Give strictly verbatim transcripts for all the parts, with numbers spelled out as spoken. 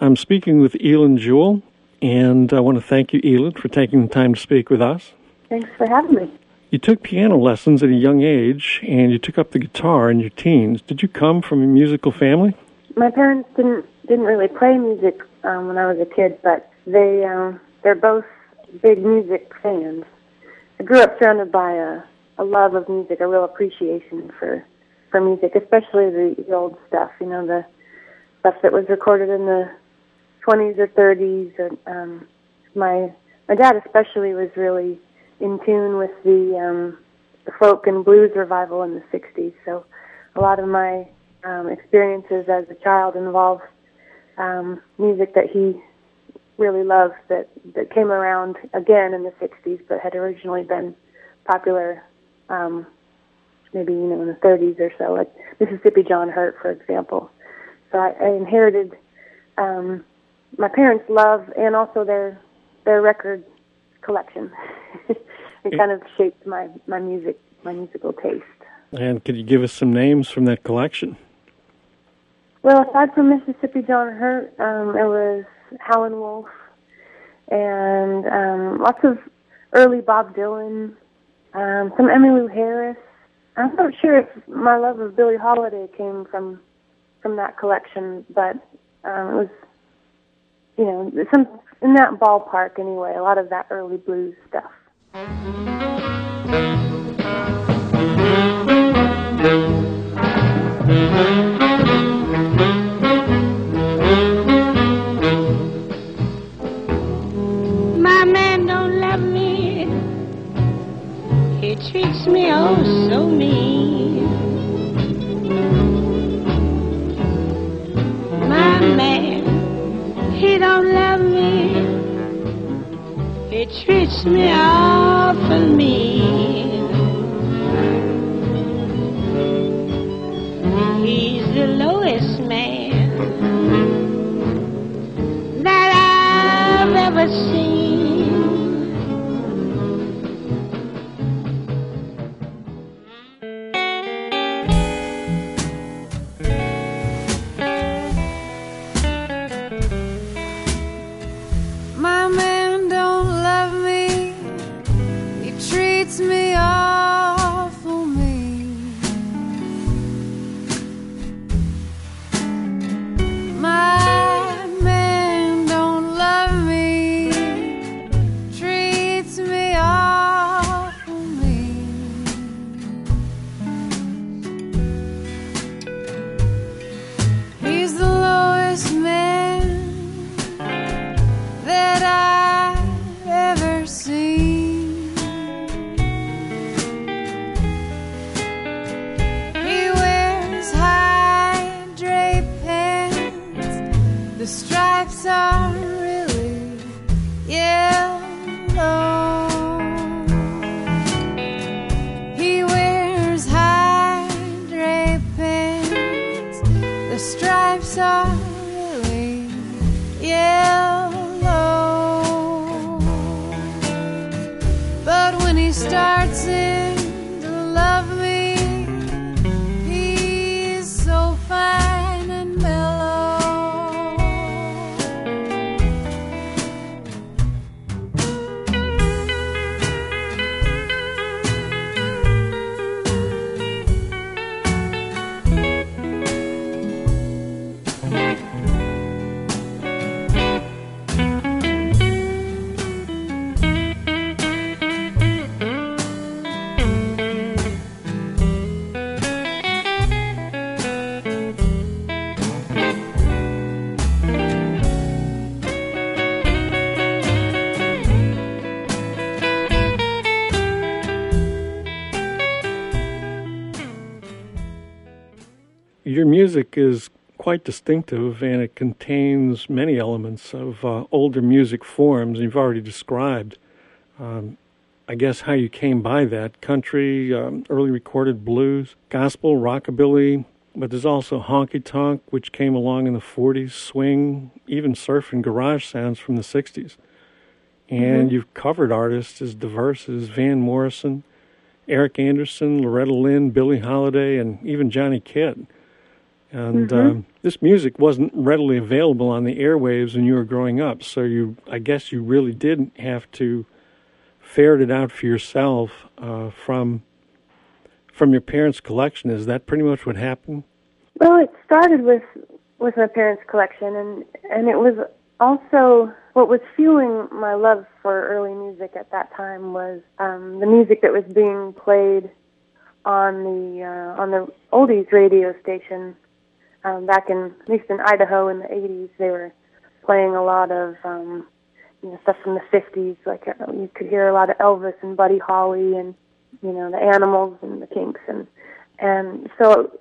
I'm speaking with Elin Jewell, and I want to thank you, Elin, for taking the time to speak with us. Thanks for having me. You took piano lessons at a young age, and you took up the guitar in your teens. Did you come from a musical family? My parents didn't didn't really play music um, when I was a kid, but they um, they're both big music fans. I grew up surrounded by a, a love of music, a real appreciation for for music, especially the, the old stuff. You know, the stuff that was recorded in the twenties or thirties. And, um, my my dad especially was really in tune with the, um, the folk and blues revival in the sixties. So a lot of my um, experiences as a child involve um, music that he really loved that, that came around again in the sixties but had originally been popular um, maybe, you know, in the thirties or so, like Mississippi John Hurt, for example. So I, I inherited um, my parents' love and also their their record collection. It kind of shaped my, my music, my musical taste. And could you give us some names from that collection? Well, aside from Mississippi John Hurt, um, it was Howlin' Wolf and um, lots of early Bob Dylan, um, some Emmylou Harris. I'm not sure if my love of Billie Holiday came from from that collection, but um, it was, you know, some in that ballpark anyway. A lot of that early blues stuff. My man don't love me. He treats me oh so mean. My man, he don't love me. He treats me awful mean. He's the lowest man that I've ever seen. My man don't love me. He treats me awful mean. My man don't love me. Treats me awful mean. He's the lowest man that I've ever seen. He wears high draped pants. The stripes are really yellow. He wears high draped pants. The stripes are really yellow. But when he starts in to love me, he's so fine and mellow. Your music is quite distinctive, and it contains many elements of uh, older music forms you've already described. Um, I guess how you came by that: country, um, early recorded blues, gospel, rockabilly, but there's also honky-tonk, which came along in the forties, swing, even surf and garage sounds from the sixties. And mm-hmm. you've covered artists as diverse as Van Morrison, Eric Anderson, Loretta Lynn, Billie Holiday, and even Johnny Kidd. And Mm-hmm. um, this music wasn't readily available on the airwaves when you were growing up, so you, I guess you really did have to ferret it out for yourself uh, from from your parents' collection. Is that pretty much what happened? Well, it started with with my parents' collection, and and it was also what was fueling my love for early music at that time was um, the music that was being played on the uh, on the oldies radio station um, back in at least in Idaho in the eighties. They were playing a lot of um, you know stuff from the fifties. Like uh, you could hear a lot of Elvis and Buddy Holly and you know the Animals and the Kinks, and and so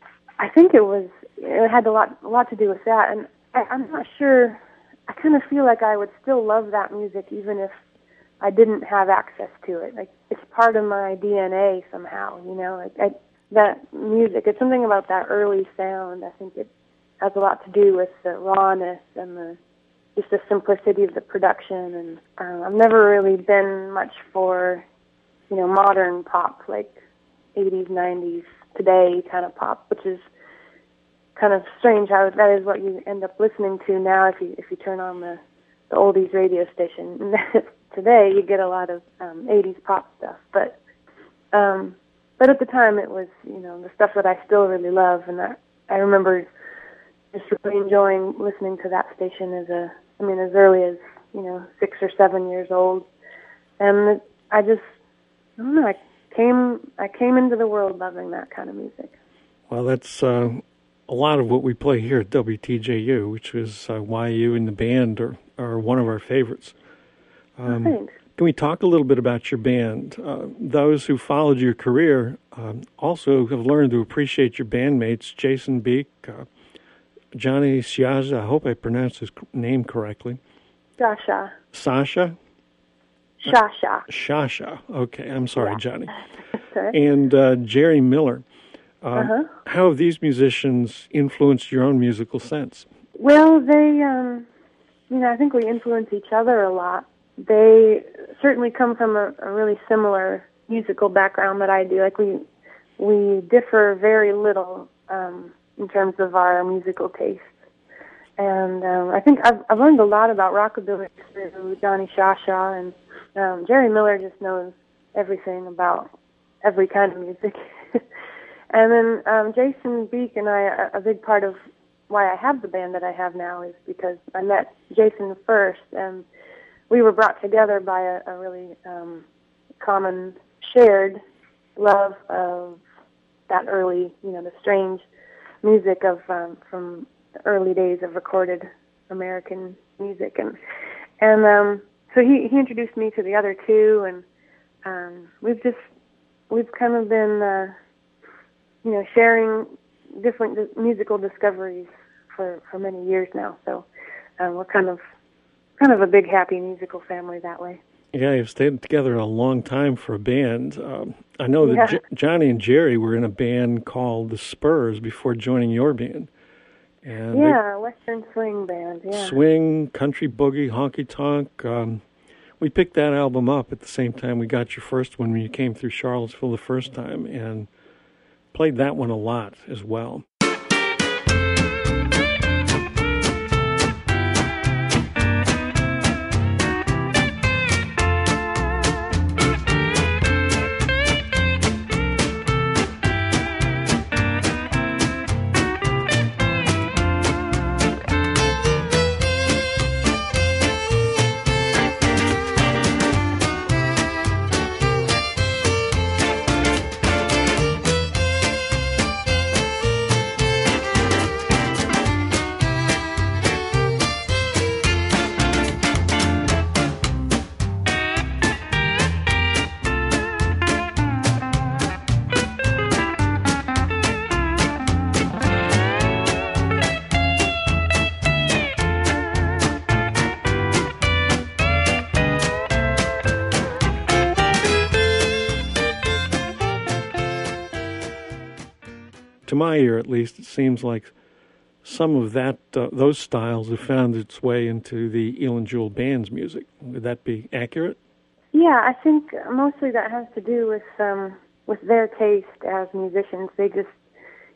I think it was it had a lot a lot to do with that. And I, I'm not sure. I kind of feel like I would still love that music even if I didn't have access to it. Like it's part of my D N A somehow, you know. Like I, that music, it's something about that early sound. I think it has a lot to do with the rawness and the just the simplicity of the production. And um, I've never really been much for, you know, modern pop like eighties, nineties, today kind of pop, which is kind of strange how that is what you end up listening to now if you if you turn on the, the oldies radio station. Today you get a lot of um, eighties pop stuff, but um, but at the time it was you know the stuff that I still really love, and I I remember just really enjoying listening to that station as a I mean as early as you know six or seven years old, and I just I don't know I came I came into the world loving that kind of music. Well, that's uh, a lot of what we play here at W T J U, which is uh, why you and the band are, are one of our favorites. Um, oh, thanks. Can we talk a little bit about your band? Uh, those who followed your career um, also have learned to appreciate your bandmates, Jason Beek, uh, Johnny Siaza, I hope I pronounced his name correctly. Shasha. Sasha? Shasha. Shasha. Okay, I'm sorry, Yeah. Johnny. Okay. And uh, Jerry Miller. Uh, Uh-huh. How have these musicians influenced your own musical sense? Well, they, um, you know, I think we influence each other a lot. They certainly come from a, a really similar musical background that I do. Like we, we differ very little um, in terms of our musical tastes. And um, I think I've, I've learned a lot about rockabilly through Johnny Shasha, and um, Jerry Miller just knows everything about every kind of music. And then um, Jason Beek and I, a, a big part of why I have the band that I have now is because I met Jason first, and we were brought together by a, a really um, common shared love of that early, you know, the strange music of um, from the early days of recorded American music, and and um, so he he introduced me to the other two, and um, we've just we've kind of been. Uh, you know, sharing different di- musical discoveries for, for many years now. So um, we're kind of kind of a big, happy musical family that way. Yeah, you've stayed together a long time for a band. Um, I know that Yeah. J- Johnny and Jerry were in a band called the Spurs before joining your band. And Yeah, Western Swing Band, they yeah. swing, country boogie, honky tonk. Um, we picked that album up at the same time we got your first one when you came through Charlottesville the first time, and played that one a lot as well. To my ear, at least, it seems like some of that, uh, those styles have found its way into the Elin Jewel Band's music. Would that be accurate? Yeah, I think mostly that has to do with um, with their taste as musicians. They just,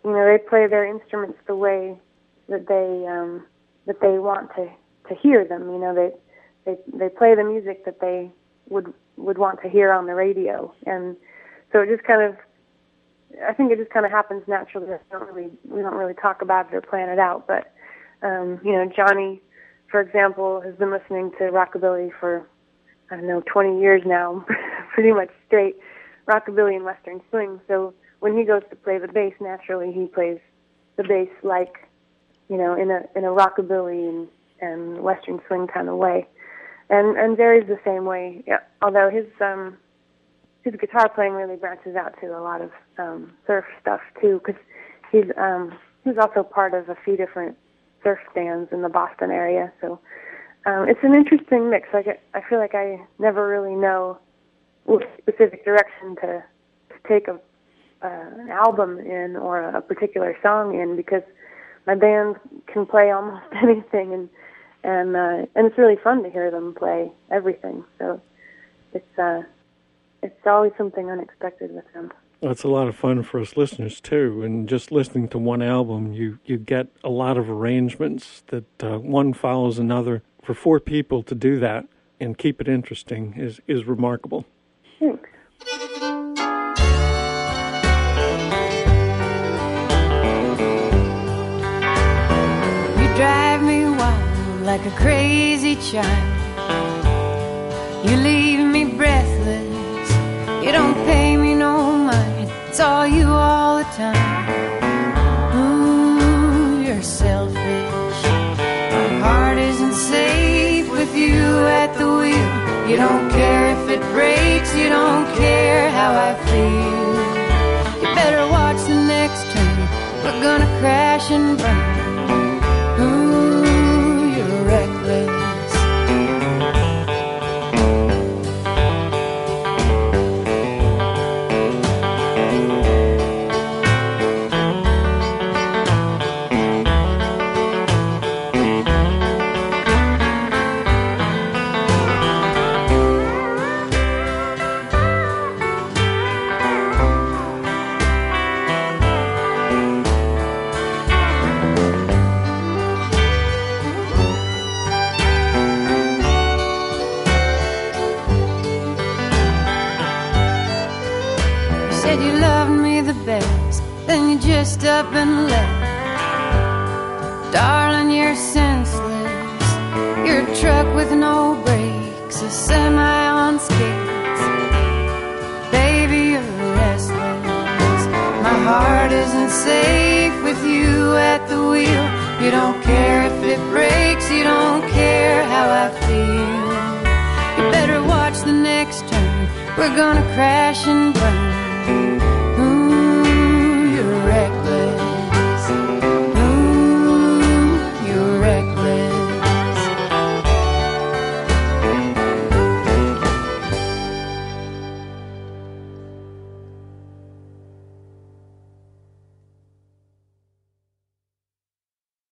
you know, they play their instruments the way that they um, that they want to, to hear them. You know, they they they play the music that they would would want to hear on the radio, and so it just kind of, I think it just kind of happens naturally. We don't really we don't really talk about it or plan it out, but um, you know, Johnny, for example, has been listening to rockabilly for, I don't know, twenty years now, pretty much straight rockabilly and western swing. So when he goes to play the bass, naturally he plays the bass like, you know, in a in a rockabilly and, and western swing kind of way. And and Jerry's the same way. Yeah, although his um his guitar playing really branches out to a lot of um, surf stuff too, because he's um he's also part of a few different surf bands in the Boston area. So um, it's an interesting mix. Like I, I feel like I never really know which specific direction to, to take a uh, an album in or a particular song in, because my band can play almost anything, and and uh, and it's really fun to hear them play everything. So it's uh, it's always something unexpected with them. That's a lot of fun for us listeners too. And just listening to one album, you you get a lot of arrangements that uh, one follows another. For four people to do that and keep it interesting is is remarkable. Thanks. Drive me wild like a crazy child. You leave me breathless. You don't pay me no mind. It's all you all the time. Ooh, you're selfish. My heart isn't safe with you at the wheel. You don't care if it breaks. You don't care how I feel. You better watch the next turn. We're gonna crash and burn. Ooh, you're reckless. Just up and left. Darling, you're senseless. You're a truck with no brakes, a semi on skates. Baby, you're restless. My heart isn't safe with you at the wheel. You don't care if it breaks. You don't care how I feel. You better watch the next turn. We're gonna crash and burn.